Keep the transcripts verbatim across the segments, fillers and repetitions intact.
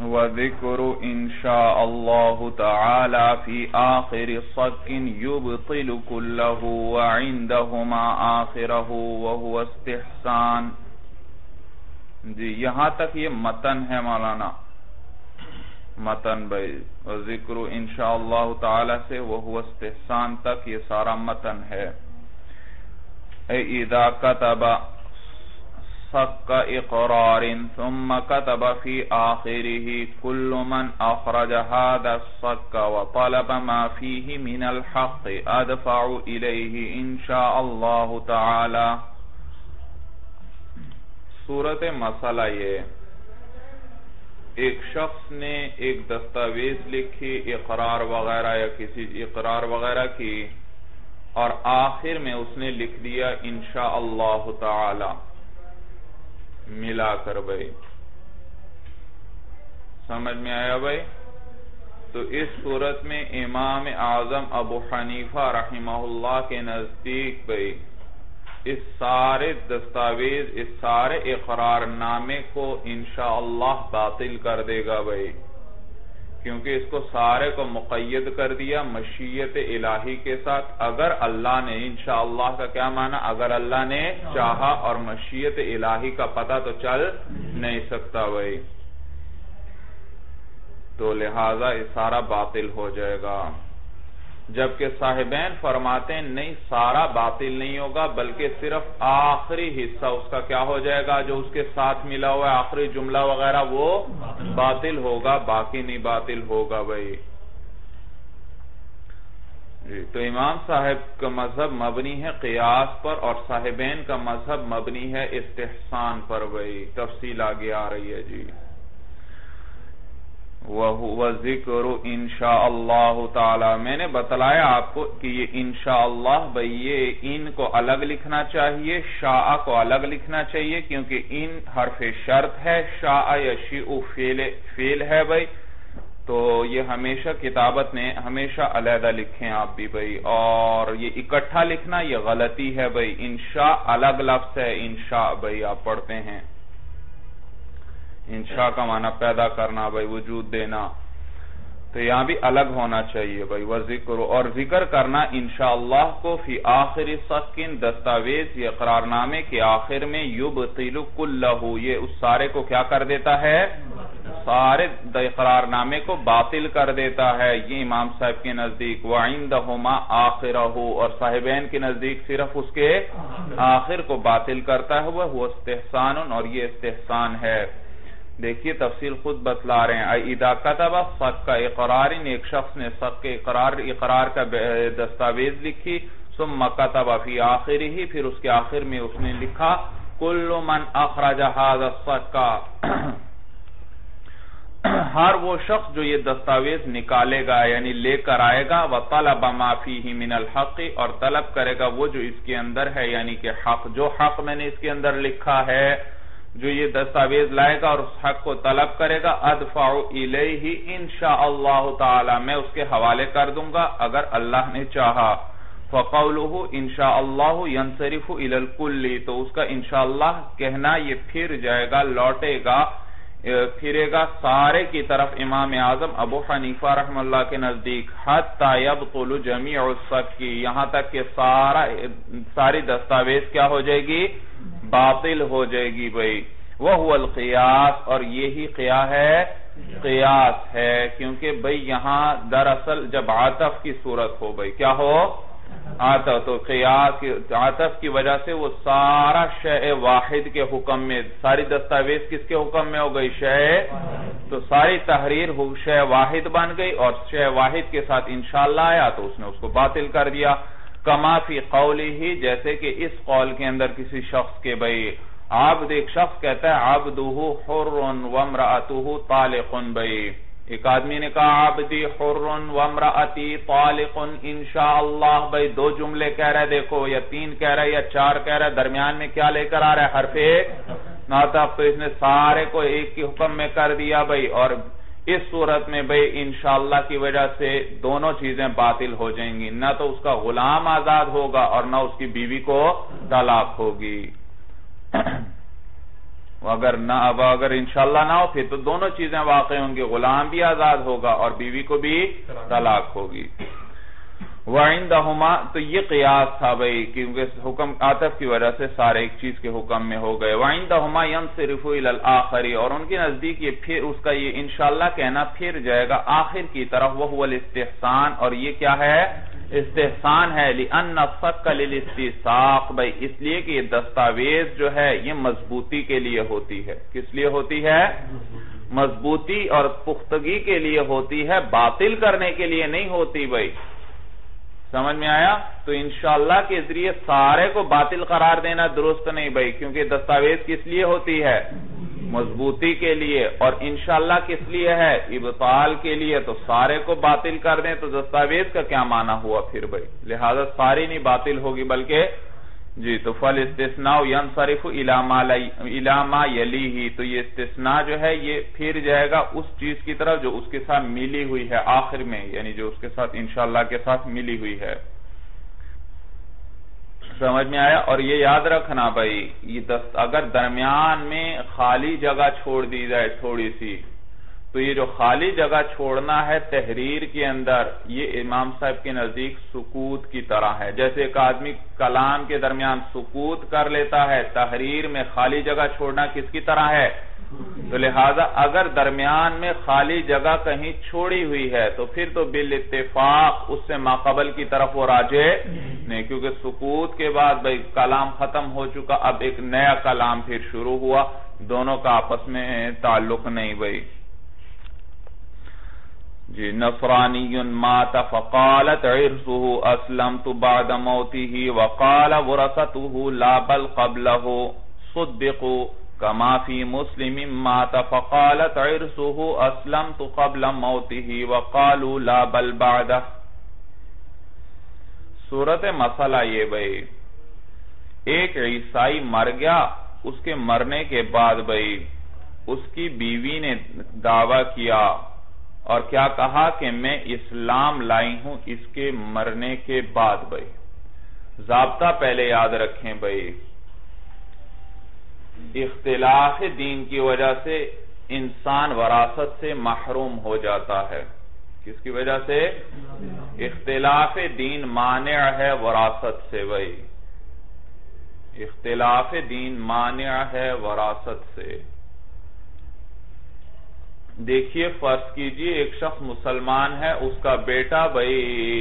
وذکر انشاء اللہ تعالی فی آخر صک یبطل کلہ وعندہما آخرہ وہو استحسان. جی یہاں تک یہ متن ہے مولانا، متن بھائی وذکر انشاء اللہ تعالی سے وہو استحسان تک یہ سارا متن ہے. اذا کتب صک اقرار ثم كتب في آخره كل من اخرج هذا الصك وطلب ما فيه من الحق ادفع إليه ان شاء الله تعالی. صورت مسئلہ یہ، ایک شخص نے ایک دستاویز لکھی اقرار وغیرہ یا کسی اقرار وغیرہ کی، اور آخر میں اس نے لکھ دیا انشاء اللہ تعالی ملا کر بھائی. سمجھ میں آیا بھائی؟ تو اس صورت میں امام اعظم ابو حنیفہ رحمہ اللہ کے نزدیک بھائی اس سارے دستاویز، اس سارے اقرار نامے کو انشاءاللہ باطل کر دے گا بھائی، کیونکہ اس کو سارے کو مقید کر دیا مشیت الہی کے ساتھ. اگر اللہ نے، انشاءاللہ کا کیا معنی؟ اگر اللہ نے چاہا، اور مشیت الہی کا پتہ تو چل نہیں سکتا بھائی، تو لہذا یہ سارا باطل ہو جائے گا. جبکہ صاحبین فرماتے ہیں نہیں، سارا باطل نہیں ہوگا، بلکہ صرف آخری حصہ اس کا کیا ہو جائے گا، جو اس کے ساتھ ملا ہوا ہے آخری جملہ وغیرہ وہ باطل ہوگا، باقی نہیں باطل ہوگا بھائی. جی تو امام صاحب کا مذہب مبنی ہے قیاس پر، اور صاحبین کا مذہب مبنی ہے استحسان پر بھائی. تفصیل آگے آ رہی ہے. جی وَذِكْرُ انشاء اللہ تعالی، میں نے بتلایا آپ کو کہ یہ انشاءاللہ بھئی یہ ان کو الگ لکھنا چاہیے، شاء کو الگ لکھنا چاہیے، کیونکہ ان حرف شرط ہے، شاء یشیء فعل ہے بھئی، تو یہ ہمیشہ کتابت نے ہمیشہ علیحدہ لکھیں آپ بھی بھئی. اور یہ اکٹھا لکھنا یہ غلطی ہے بھئی، انشاء الگ لفظ ہے انشاء بھئی آپ پڑھتے ہیں. انشاء کا معنی پیدا کرنا بھائی، وجود دینا، تو یہاں بھی الگ ہونا چاہیے بھائی. وذکر، اور ذکر کرنا انشاءاللہ کو فی آخر صکن، دستاویز یا اقرارنامے کے آخر میں، یبطل کلہ، یہ اس سارے کو کیا کر دیتا ہے، سارے اقرارنامے کو باطل کر دیتا ہے. یہ امام صاحب کے نزدیک. وعندہما آخرہ، اور صاحبین کے نزدیک صرف اس کے آخر کو باطل کرتا ہے وہ استحسان، اور یہ استحسان ہے. دیکھیے تفصیل خود بتلا رہے ہیں. اذا کتب صک اقرار، ایک شخص نے صک اقرار اقرار کا دستاویز لکھی، ثم کتب فی آخرہ، پھر اس کے آخر میں اس نے لکھا کل من اخرج هذا الصک، ہر وہ شخص جو یہ دستاویز نکالے گا یعنی لے کر آئے گا، وطلب ما فیہ من الحق، اور طلب کرے گا وہ جو اس کے اندر ہے یعنی کہ حق، جو حق میں نے اس کے اندر لکھا ہے، جو یہ دستاویز لائے گا اور اس حق کو طلب کرے گا، ادفع الیہ انشاءاللہ تعالی، میں اس کے حوالے کر دوں گا اگر اللہ نے چاہا. فقولہ انشاءاللہ ینصرف الی الکل، تو اس کا انشاءاللہ کہنا یہ پھر جائے گا، لوٹے گا، پھرے گا سارے کی طرف امام اعظم ابو حنیفہ رحمہ اللہ کے نزدیک، حتی یبطل جمیع الصک، یہاں تک کہ سارا ساری دستاویز کیا ہو جائے گی، باطل ہو جائے گی بھئی. وہو القیاس، اور یہی قیاس ہے، قیاس ہے، کیونکہ بھئی یہاں دراصل جب عطف کی صورت ہو بھئی کیا ہو، عطف، تو قیاس عطف کی وجہ سے وہ سارا شیء واحد کے حکم میں، ساری دستاویز کس کے حکم میں ہو گئی، شیء، تو ساری تحریر شیء واحد بن گئی، اور شیء واحد کے ساتھ انشاءاللہ آیا تو اس نے اس کو باطل کر دیا. کما فی قولی، جیسے کہ اس قول کے اندر کسی شخص کے بھئی عبد، ایک شخص کہتا ہے عبدہ حر وامرأتہ طالق، بھئی ایک آدمی نے کہا عبدی حر وامرأتی طالق انشاءاللہ، بھئی دو جملے کہہ رہے دیکھو، یا تین کہہ رہے یا چار کہہ رہے، درمیان میں کیا لے کر آ رہا ہے، حرف ایک ناطق، تو اس نے سارے کو ایک کی حکم میں کر دیا بھئی. اور اس صورت میں بھئی انشاءاللہ کی وجہ سے دونوں چیزیں باطل ہو جائیں گی، نہ تو اس کا غلام آزاد ہوگا اور نہ اس کی بیوی کو طلاق ہوگی. اگر نہ اب اگر انشاءاللہ نہ ہو پھر تو دونوں چیزیں واقع ہوں گی، غلام بھی آزاد ہوگا اور بیوی کو بھی طلاق ہوگی۔ وَعِندَهُمَا تو یہ قیاس تھا بھئی، کیونکہ حکم عاطف کی وجہ سے سارے ایک چیز کے حکم میں ہو گئے۔ وَعِندَهُمَا يَنصِرِفُ إِلَى الْآخَرِ اور ان کے نزدیک یہ پھر اس کا یہ انشاءاللہ کہنا پھر جائے گا آخر کی طرف، وَهُوَ الْإِسْتِحْسَان اور یہ کیا ہے؟ استحسان ہے، لِأَنَّ الصَّكَّ لِلْإِسْتِسَاقِ بھئی اس لیے کہ یہ دستاویز جو ہے یہ مضبوطی کے لیے ہوتی ہے۔ کس لیے ہوتی ہے؟ مضبوطی اور پختگی کے لیے ہوتی ہے، باطل کرنے کے لیے نہیں ہوتی بھئی۔ سمجھ میں آیا؟ تو انشاءاللہ کے ذریعے سارے کو باطل قرار دینا درست نہیں بھئی، کیونکہ دستاویز کس لیے ہوتی ہے؟ مضبوطی کے لیے، اور انشاءاللہ کس لیے ہے؟ ابطال کے لیے۔ تو سارے کو باطل کر دیں تو دستاویز کا کیا معنی ہوا پھر بھئی؟ لہذا ساری نہیں باطل ہوگی بلکہ جی تو فالاستثناء ينصرف الى ما يليه تو یہ استثناء جو ہے یہ پھر جائے گا اس چیز کی طرف جو اس کے ساتھ ملی ہوئی ہے آخر میں، یعنی جو اس کے ساتھ انشاءاللہ کے ساتھ ملی ہوئی ہے۔ سمجھ میں آیا؟ اور یہ یاد رکھنا بھائی، یہ اگر درمیان میں خالی جگہ چھوڑ دی جائے تھوڑی سی، تو یہ جو خالی جگہ چھوڑنا ہے تحریر کے اندر، یہ امام صاحب کے نزدیک سکوت کی طرح ہے۔ جیسے ایک آدمی کلام کے درمیان سکوت کر لیتا ہے، تحریر میں خالی جگہ چھوڑنا کس کی طرح ہے؟ تو لہذا اگر درمیان میں خالی جگہ کہیں چھوڑی ہوئی ہے تو پھر تو بالاتفاق اس سے ماقبل کی طرف وہ راجع نہیں، کیونکہ سکوت کے بعد بھئی کلام ختم ہو چکا، اب ایک نیا کلام پھر شروع ہوا، دونوں کا آپس میں تعلق نہیں بھئی۔ جی نصرانی مات فقالت عرسه اسلمت بعد موته وقال ورثته لا بل قبله صدقوا كما في مسلم مات فقالت عرسه اسلمت قبل موته وقالوا لا بل بعده۔ صورت مسئلہ یہ بھئی، ایک عیسائی مر گیا، اس کے مرنے کے بعد بھئی اس کی بیوی نے دعویٰ کیا اور کیا کہا کہ میں اسلام لائی ہوں اس کے مرنے کے بعد بھئی۔ ضابطہ پہلے یاد رکھیں بھئی، اختلاف دین کی وجہ سے انسان وراثت سے محروم ہو جاتا ہے۔ کس کی وجہ سے؟ اختلاف دین مانع ہے وراثت سے بھئی، اختلاف دین مانع ہے وراثت سے۔ دیکھیے فرض کیجئے ایک شخص مسلمان ہے، اس کا بیٹا بھئی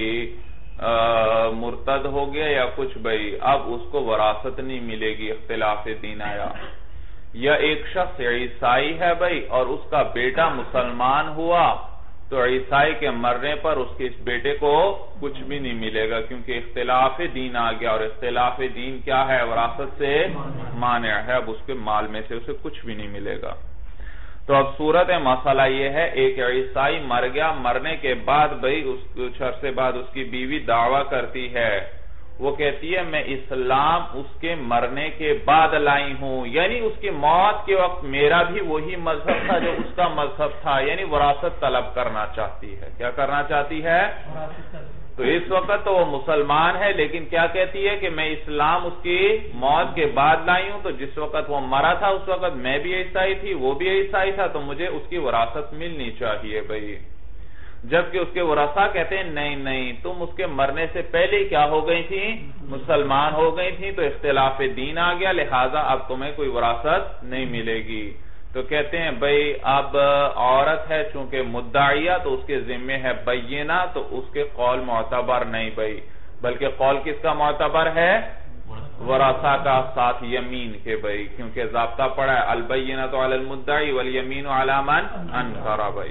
مرتد ہو گیا یا کچھ بھئی، اب اس کو وراثت نہیں ملے گی، اختلاف دین آیا۔ یا ایک شخص عیسائی ہے بھئی اور اس کا بیٹا مسلمان ہوا، تو عیسائی کے مرنے پر اس کے اس بیٹے کو کچھ بھی نہیں ملے گا، کیونکہ اختلاف دین آ گیا، اور اختلاف دین کیا ہے؟ وراثت سے مانع ہے، اب اس کے مال میں سے اسے کچھ بھی نہیں ملے گا۔ تو اب صورت مسئلہ یہ ہے، ایک عیسائی مر گیا، مرنے کے بعد بھئی کچھ عرصے بعد اس کی بیوی دعویٰ کرتی ہے، وہ کہتی ہے میں اسلام اس کے مرنے کے بعد لائی ہوں، یعنی اس کی موت کے وقت میرا بھی وہی مذہب تھا جو اس کا مذہب تھا، یعنی وراثت طلب کرنا چاہتی ہے۔ کیا کرنا چاہتی ہے؟ تو اس وقت تو وہ مسلمان ہے، لیکن کیا کہتی ہے کہ میں اسلام اس کی موت کے بعد لائی ہوں، تو جس وقت وہ مرا تھا اس وقت میں بھی عیسائی تھی، وہ بھی عیسائی تھا، تو مجھے اس کی وراثت ملنی چاہیے بھئی۔ جبکہ اس کے ورثہ کہتے ہیں نہیں نہیں، تم اس کے مرنے سے پہلے کیا ہو گئی تھی؟ مسلمان ہو گئی تھی، تو اختلاف دین آ گیا، لہٰذا اب تمہیں کوئی وراثت نہیں ملے گی۔ تو کہتے ہیں بھئی اب عورت ہے چونکہ مدعیہ، تو اس کے ذمہ ہے بینہ، تو اس کے قول معتبر نہیں بھئی، بلکہ قول کس کا معتبر ہے؟ ورثہ کا ساتھ یمین کے بھئی، کیونکہ ضابطہ پڑا ہے البینۃ علی المدعی والیمین علی من انکر بھئی۔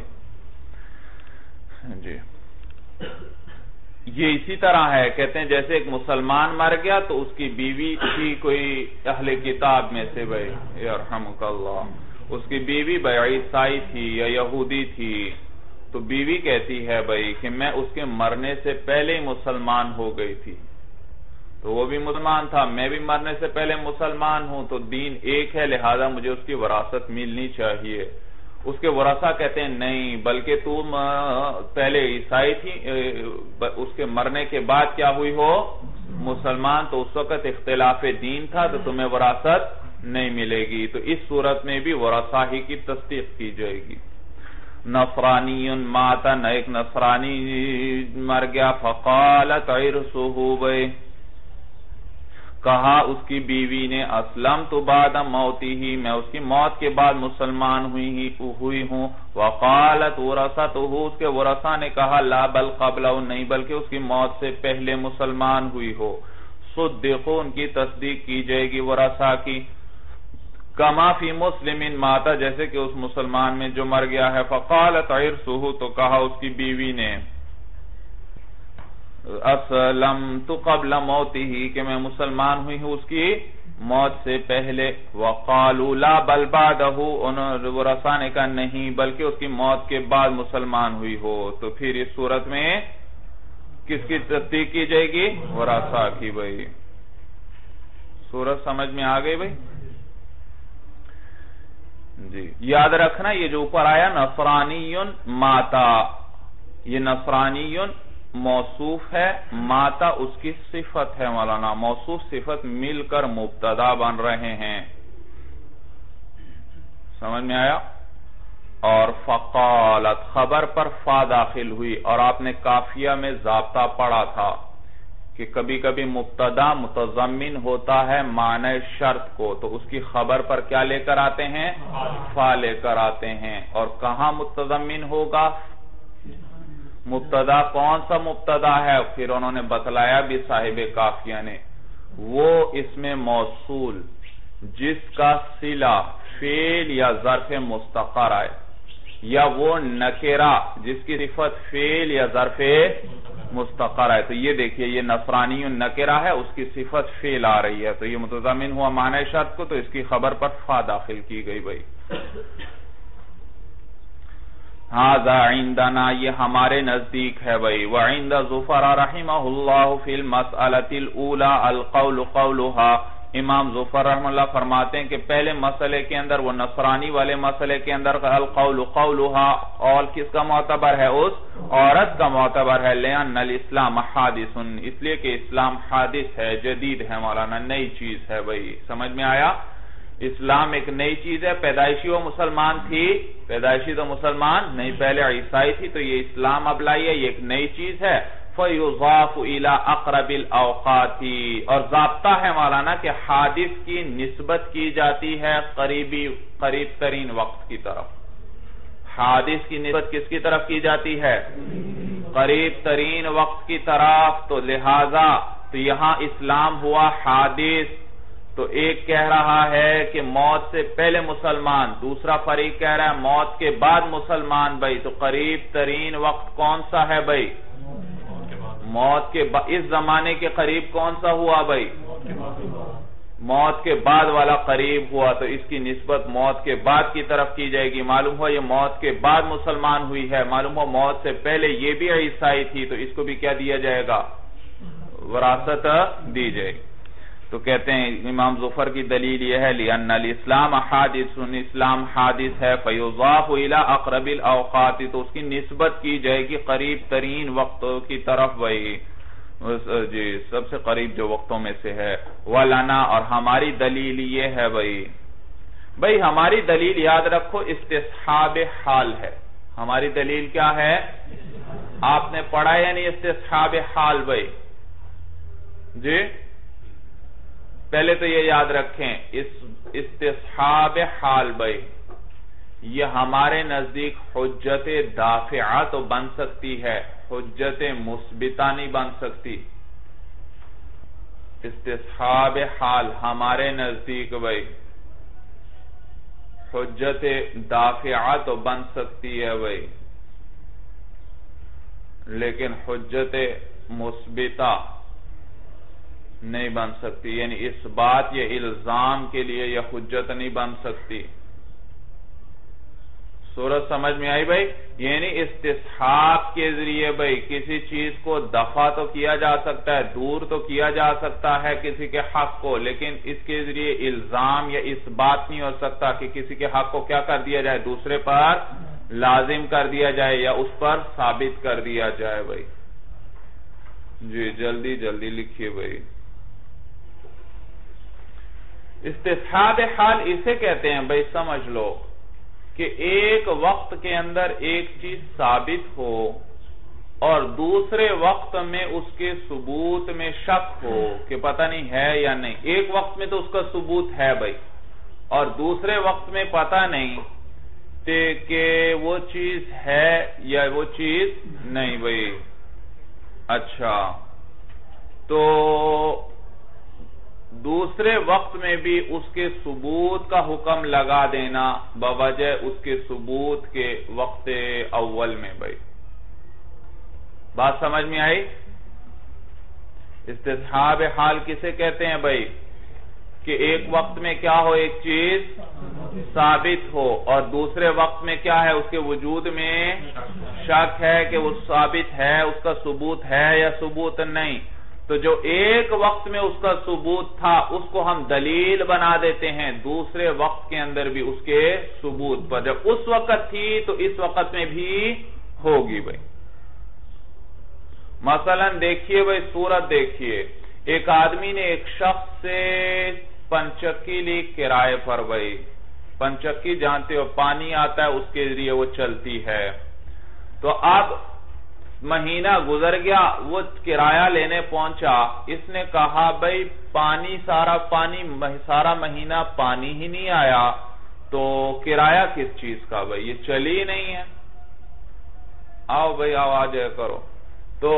جی یہ اسی طرح ہے، کہتے ہیں جیسے ایک مسلمان مر گیا تو اس کی بیوی تھی کوئی اہل کتاب میں سے بھئی، یرحمک اللہ، اس کی بیوی بھئی عیسائی تھی یا یہودی تھی، تو بیوی کہتی ہے بھئی کہ میں اس کے مرنے سے پہلے ہی مسلمان ہو گئی تھی، تو وہ بھی مسلمان تھا، میں بھی مرنے سے پہلے مسلمان ہوں، تو دین ایک ہے، لہذا مجھے اس کی وراثت ملنی چاہیے۔ اس کے ورثہ کہتے ہیں نہیں، بلکہ تم پہلے عیسائی تھی، اس کے مرنے کے بعد کیا ہوئی ہو؟ مسلمان، تو اس وقت اختلاف دین تھا، تو تمہیں وراثت نہیں ملے گی. تو اس صورت میں بھی ورثہ ہی کی تصدیق کی جائے گی. نصرانی ماتن، ایک نصرانی مر گیا، فقالت عرسہ بے، کہا اس کی بیوی نے، اسلمت بعد موتی، میں اس کی موت کے بعد مسلمان ہوئی ہوئی ہوں. وقالت ورثتہ، اس کے ورثہ نے کہا، لا بل قبلہ، نہیں بلکہ اس کی موت سے پہلے مسلمان ہوئی ہو. صدقوا، ان کی تصدیق کی جائے گی ورثہ کی. کما فی مسلم ماتا، جیسے کہ اس مسلمان میں جو مر گیا ہے. فقالت عرسہ، تو کہا اس کی بیوی نے، اسلمت قبل موتہ، کہ میں مسلمان ہوئی ہوں اس کی موت سے پہلے. وقالوا لا بل بعدہ، ورثہ نے کہا نہیں بلکہ اس کی موت کے بعد مسلمان ہوئی ہو. تو پھر اس صورت میں کس کی تصدیق کی جائے گی؟ ورثہ کی. بھائی صورت سمجھ میں آ گئی بھائی؟ جی یاد رکھنا، یہ جو اوپر آیا نصرانی ماتا، یہ نصرانی موصوف ہے، ماتا اس کی صفت ہے. مولانا موصوف صفت مل کر مبتدا بن رہے ہیں. سمجھ میں آیا؟ اور فقالت خبر پر فا داخل ہوئی، اور آپ نے کافیہ میں ضابطہ پڑھا تھا کہ کبھی کبھی مبتدا متضمن ہوتا ہے معنی شرط کو، تو اس کی خبر پر کیا لے کر آتے ہیں؟ فا لے کر آتے ہیں. اور کہاں متضمن ہوگا؟ مبتدا کون سا مبتدا ہے؟ پھر انہوں نے بتلایا بھی صاحب کافیہ نے، وہ اسم موصول جس کا صلہ فعل یا ظرف مستقر آئے، یا وہ نکرہ جس کی صفت فعل یا ظرف مستقر ہے. تو یہ دیکھیے، یہ نصرانی نکرہ ہے، اس کی صفت فعل آ رہی ہے، تو یہ متضمن ہوا معنی شرط کو، تو اس کی خبر پر فا داخل کی گئی. بھائی ھذا عندنا، یہ ہمارے نزدیک ہے. بھائی وعند زفر رحمہ اللہ فی المسئلۃ الاولی القول قولها، امام ظفر رحمہ اللہ فرماتے ہیں کہ پہلے مسئلے کے اندر، وہ نصرانی والے مسئلے کے اندر، القول قولها، قول کس کا معتبر ہے؟ اس عورت کا معتبر ہے. لأن الاسلام حادث، اس لیے کہ اسلام حادث ہے، جدید ہے مولانا، نئی چیز ہے. بھائی سمجھ میں آیا؟ اسلام ایک نئی چیز ہے. پیدائشی وہ مسلمان تھی؟ پیدائشی تو مسلمان نہیں، پہلے عیسائی تھی. تو یہ اسلام اب لائی ہے، یہ ایک نئی چیز ہے. فَيُضَافُ إِلَىٰ أَقْرَبِ الْأَوْقَاتِ، اور ضابطہ ہے مولانا کہ حادث کی نسبت کی جاتی ہے قریبی قریب ترین وقت کی طرف. حادث کی نسبت کس کی طرف کی جاتی ہے؟ قریب ترین وقت کی طرف. تو لہذا تو یہاں اسلام ہوا حادث. تو ایک کہہ رہا ہے کہ موت سے پہلے مسلمان، دوسرا فریق کہہ رہا ہے موت کے بعد مسلمان. بھائی تو قریب ترین وقت کون سا ہے بھائی؟ موت کے بعد. اس زمانے کے قریب کون سا ہوا بھائی؟ موت کے بعد والا قریب ہوا، تو اس کی نسبت موت کے بعد کی طرف کی جائے گی. معلوم ہوا یہ موت کے بعد مسلمان ہوئی ہے، معلوم ہوا موت سے پہلے یہ بھی عیسائی تھی، تو اس کو بھی کیا دیا جائے گا؟ وراثت دی جائے گی. تو کہتے ہیں امام ظفر کی دلیل یہ ہے، لِأَنَّ الْإِسْلَامَ حَادِثٌ، اسلام حادث ہے. فَيُضَافُ إِلَىٰ أَقْرَبِ الْأَوْقَاتِ، تو اس کی نسبت کی جائے گی قریب ترین وقتوں کی طرف. بھائی جی سب سے قریب جو وقتوں میں سے ہے. وَلَنَا، اور ہماری دلیل یہ ہے. بھائی بھائی ہماری دلیل یاد رکھو استصحاب حال ہے. ہماری دلیل کیا ہے؟ آپ نے پڑھا یا نہیں استصحاب حال؟ بھائی جی پہلے تو یہ یاد رکھیں، اس استصحاب حال بھائی یہ ہمارے نزدیک حجت دافعہ تو بن سکتی ہے، حجت مثبتہ نہیں بن سکتی. استصحاب حال ہمارے نزدیک بھائی حجت دافعہ تو بن سکتی ہے بھائی، لیکن حجت مثبتہ نہیں بن سکتی. یعنی اس بات یا الزام کے لیے یہ حجت نہیں بن سکتی. صورت سمجھ میں آئی بھائی؟ یعنی استصحاب کے ذریعے بھائی کسی چیز کو دفع تو کیا جا سکتا ہے، دور تو کیا جا سکتا ہے کسی کے حق کو، لیکن اس کے ذریعے الزام یا اس بات نہیں ہو سکتا کہ کسی کے حق کو کیا کر دیا جائے، دوسرے پر لازم کر دیا جائے یا اس پر ثابت کر دیا جائے. بھائی جی جلدی جلدی لکھیے بھائی. استصحاب حال اسے کہتے ہیں بھائی سمجھ لو کہ ایک وقت کے اندر ایک چیز ثابت ہو اور دوسرے وقت میں اس کے ثبوت میں شک ہو کہ پتہ نہیں ہے یا نہیں. ایک وقت میں تو اس کا ثبوت ہے بھائی اور دوسرے وقت میں پتہ نہیں کہ وہ چیز ہے یا وہ چیز نہیں بھائی. اچھا تو دوسرے وقت میں بھی اس کے ثبوت کا حکم لگا دینا بوجہ اس کے ثبوت کے وقت اول میں بھائی. بات سمجھ میں آئی؟ استصحاب حال کسے کہتے ہیں بھائی کہ ایک وقت میں کیا ہو ایک چیز ثابت ہو اور دوسرے وقت میں کیا ہے اس کے وجود میں شک ہے کہ وہ ثابت ہے اس کا ثبوت ہے یا ثبوت نہیں. تو جو ایک وقت میں اس کا ثبوت تھا اس کو ہم دلیل بنا دیتے ہیں دوسرے وقت کے اندر بھی اس کے ثبوت پر. جب اس وقت تھی تو اس وقت میں بھی ہوگی بھائی. مثلا دیکھیے بھائی صورت دیکھیے ایک آدمی نے ایک شخص سے پنچکی لی کرائے پر بھائی. پنچکی جانتے ہو پانی آتا ہے اس کے ذریعے وہ چلتی ہے. تو اب مہینہ گزر گیا وہ کرایہ لینے پہنچا. اس نے کہا بھائی پانی سارا پانی سارا مہینہ پانی ہی نہیں آیا تو کرایہ کس چیز کا بھائی یہ چلی ہی نہیں ہے. آؤ بھائی آؤ آ جائے کرو. تو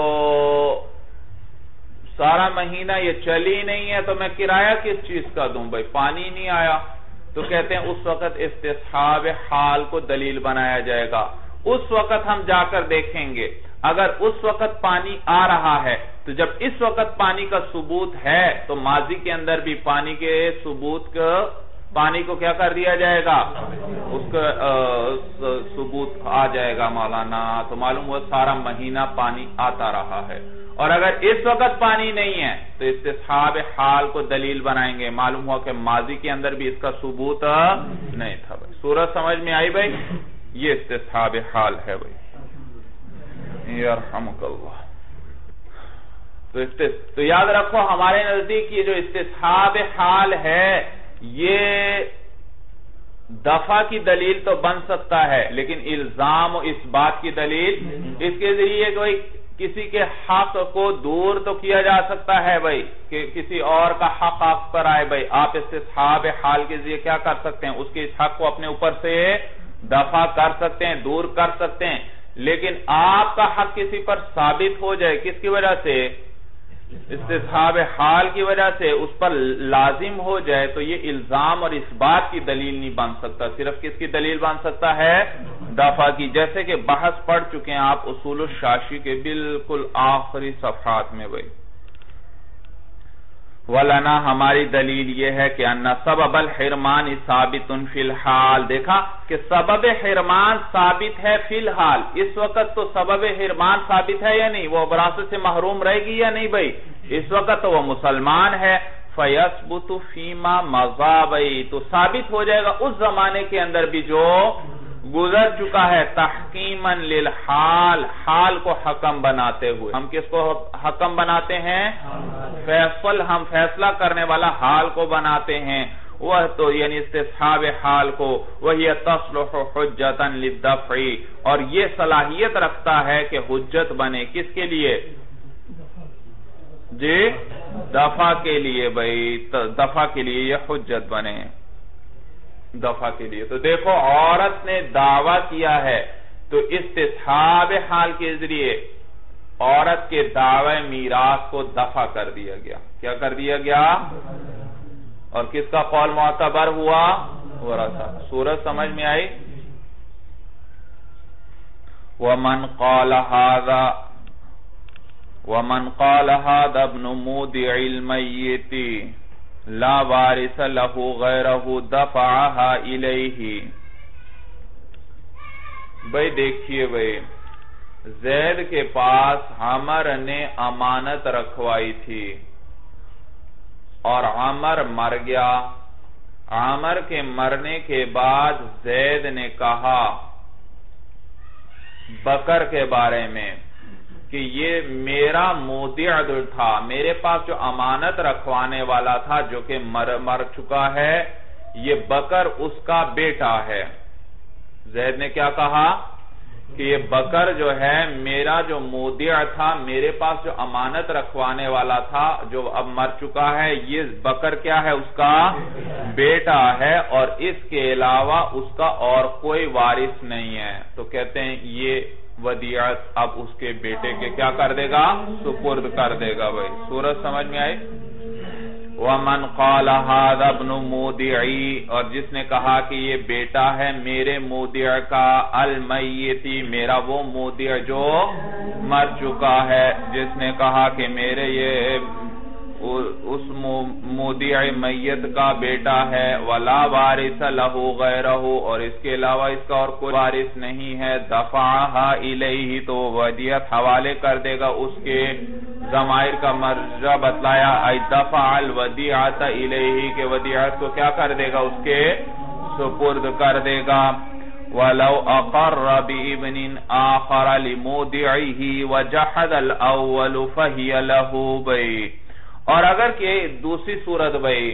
سارا مہینہ یہ چلی نہیں ہے تو میں کرایہ کس چیز کا دوں بھائی پانی نہیں آیا. تو کہتے ہیں اس وقت استصحاب حال کو دلیل بنایا جائے گا. اس وقت ہم جا کر دیکھیں گے اگر اس وقت پانی آ رہا ہے تو جب اس وقت پانی کا ثبوت ہے تو ماضی کے اندر بھی پانی کے ثبوت کا پانی کو کیا کر دیا جائے گا اس کا ثبوت آ جائے گا مولانا. تو معلوم ہوا سارا مہینہ پانی آتا رہا ہے. اور اگر اس وقت پانی نہیں ہے تو استصحاب حال کو دلیل بنائیں گے. معلوم ہوا کہ ماضی کے اندر بھی اس کا ثبوت نہیں تھا بھائی. صورت سمجھ میں آئی بھائی؟ یہ استصحاب حال ہے بھائی. یرحمک اللہ. تو یاد رکھو ہمارے نزدیک یہ جو استصحاب حال ہے یہ دفع کی دلیل تو بن سکتا ہے لیکن الزام و اس بات کی دلیل اس کے ذریعے کوئی کسی کے حق کو دور تو کیا جا سکتا ہے بھائی کہ کسی اور کا حق آپ پر آئے بھائی. آپ استصحاب حال کے ذریعے کیا کر سکتے ہیں اس کے اس حق کو اپنے اوپر سے دفع کر سکتے ہیں دور کر سکتے ہیں. لیکن آپ کا حق کسی پر ثابت ہو جائے کس کی وجہ سے استصحاب حال کی وجہ سے اس پر لازم ہو جائے تو یہ الزام اور اس بات کی دلیل نہیں بن سکتا. صرف کس کی دلیل بن سکتا ہے دفع کی. جیسے کہ بحث پڑھ چکے ہیں آپ اصول الشاشی کے بالکل آخری صفحات میں بھائی. وَلَنَا ہماری دلیل یہ ہے کہ اَنَّ سَبَبَ الْحِرْمَانِ ثَابِتٌ فِي الْحَال. دیکھا کہ سبب حرمان ثابت ہے فی الحال. اس وقت تو سبب حرمان ثابت ہے یا نہیں وہ وراثت سے محروم رہے گی یا نہیں بھائی. اس وقت تو وہ مسلمان ہے. فَيَثْبُتُ فِي مَا مَضَىٰ بھائی تو ثابت ہو جائے گا اس زمانے کے اندر بھی جو گزر چکا ہے. تحکیماً للحال حال کو حکم بناتے ہوئے. ہم کس کو حکم بناتے ہیں فیصل ہم فیصلہ کرنے والا حال کو بناتے ہیں. وہ تو یعنی استصحاب حال کو وہی تصلح حجتا للدفع اور یہ صلاحیت رکھتا ہے کہ حجت بنے کس کے لیے جی دفع کے لیے بھائی. دفع کے لیے یہ حجت بنے دفع کے لیے. تو دیکھو عورت نے دعویٰ کیا ہے تو استصحاب حال کے ذریعے عورت کے دعوی میراث کو دفع کر دیا گیا. کیا کر دیا گیا اور کس کا قول معتبر ہوا ورثہ. سورت سمجھ میں آئی. وَمَنْ قَالَ هَذَا وَمَنْ قَالَ هَذَا ابْنُ مُودِعِ الْمَيِّتِ لا وارث له غیرہ دفعها الیہ. بھئی دیکھیے بھئی زید کے پاس عمر نے امانت رکھوائی تھی اور عمر مر گیا. عمر کے مرنے کے بعد زید نے کہا بکر کے بارے میں کہ یہ میرا مودع تھا، میرے پاس جو امانت رکھوانے والا تھا جو کہ مر, مر چکا ہے، یہ بکر اس کا بیٹا ہے۔ زید نے کیا کہا کہ یہ بکر جو ہے میرا جو مودع تھا، میرے پاس جو امانت رکھوانے والا تھا جو اب مر چکا ہے، یہ بکر کیا ہے؟ اس کا بیٹا ہے، اور اس کے علاوہ اس کا اور کوئی وارث نہیں ہے۔ تو کہتے ہیں یہ ودیعت اب اس کے بیٹے کے کیا کر دے گا؟ سپرد کر دے گا۔ بھائی سورج سمجھ میں آئی؟ وَمَنْ قَالَ هَذَا ابْنُ مُودِعِي، اور جس نے کہا کہ یہ بیٹا ہے میرے مودع کا، المیتی، میرا وہ مودع جو مر چکا ہے، جس نے کہا کہ میرے یہ اس مودع میت کا بیٹا ہے، وَلَا وَارِثَ لَهُ غَيْرَهُ، اور اس کے علاوہ اس کا اور کوئی وارث نہیں ہے، دَفَعَهَا إِلَيْهِ، تو ودیعت حوالے کر دے گا اس کے۔ ضمائر کا مرجع بتلایا، ای دفع الودیعت الیہ، کہ ودیعت کو کیا کر دے گا؟ اس کے سپرد کر دے گا۔ وَلَوْ أَقَرَّ بِإِبْنٍ آخَرَ لِمُودِعِهِ وَجَحَدَ الْأَوَّلُ فَهِيَ لَهُ بَيْ، اور اگر کہ دوسری صورت بھئی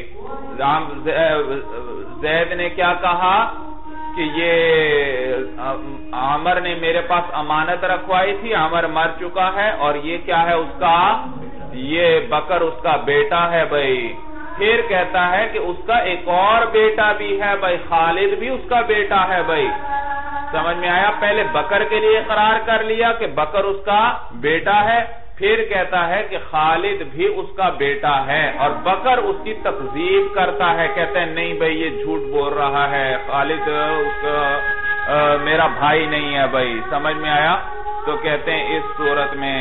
زید نے کیا کہا کہ یہ عامر نے میرے پاس امانت رکھوائی تھی، عامر مر چکا ہے، اور یہ کیا ہے اس کا؟ یہ بکر اس کا بیٹا ہے بھئی۔ پھر کہتا ہے کہ اس کا ایک اور بیٹا بھی ہے بھئی، خالد بھی اس کا بیٹا ہے بھئی۔ سمجھ میں آیا؟ پہلے بکر کے لیے اقرار کر لیا کہ بکر اس کا بیٹا ہے، پھر کہتا ہے کہ خالد بھی اس کا بیٹا ہے، اور بکر اس کی تکذیب کرتا ہے، کہتے ہیں نہیں بھئی یہ جھوٹ بول رہا ہے، خالد اس کا میرا بھائی نہیں ہے بھئی۔ سمجھ میں آیا؟ تو کہتے ہیں اس صورت میں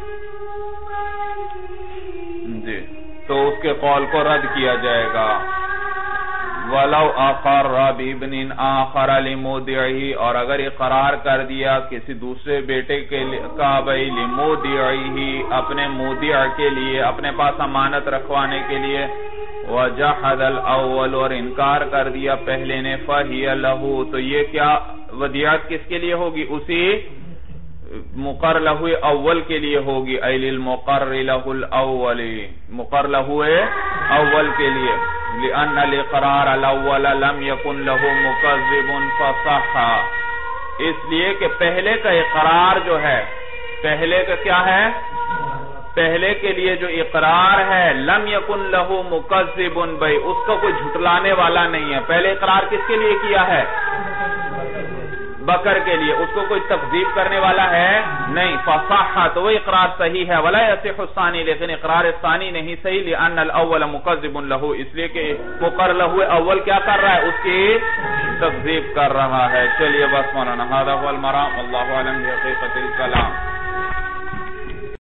جی تو اس کے قول کو رد کیا جائے گا۔ وَلَوْ أَقَرَّ بِابْنٍ آخَرَ لِمُودِعِهِ، اور اگر اقرار کر دیا کسی دوسرے بیٹے کے کا بھئی لِمُودِعِهِ، اپنے مودع کے لیے، اپنے پاس امانت رکھوانے کے لیے، وَجَحَدَ الْأَوَّلُ، اور انکار کر دیا پہلے نے، فَهِيَ لَهُ، تو یہ کیا ودیعت کس کے لیے ہوگی؟ اسی مقر لہو اول کے لیے ہوگی، ایل المقر لہو الاول، مقر لہو اول کے لیے، لأن الاقرار الاول لم يكن له مكذب فصح، اس لیے کہ پہلے کا اقرار جو ہے، پہلے کا کیا ہے؟ پہلے کے لیے جو اقرار ہے، لم يكن له مكذب، بھائی اس کا کوئی جھٹلانے والا نہیں ہے۔ پہلے اقرار کس کے لیے کیا ہے؟ بکر کے لیے، اس کو کوئی تکذیب کرنے والا ہے نہیں، فصح، تو وہ اقرار صحیح ہے۔ ولا يصح الثانی، لیکن اقرار ثانی نہیں صحیح، لأن الاول مکذب له، اس لیے کہ مقر له اول کیا کر رہا ہے؟ اس کی تکذیب کر رہا ہے۔ چلیے بس مولانا، هذا هو المرام، واللہ اعلم بحقیقت الکلام۔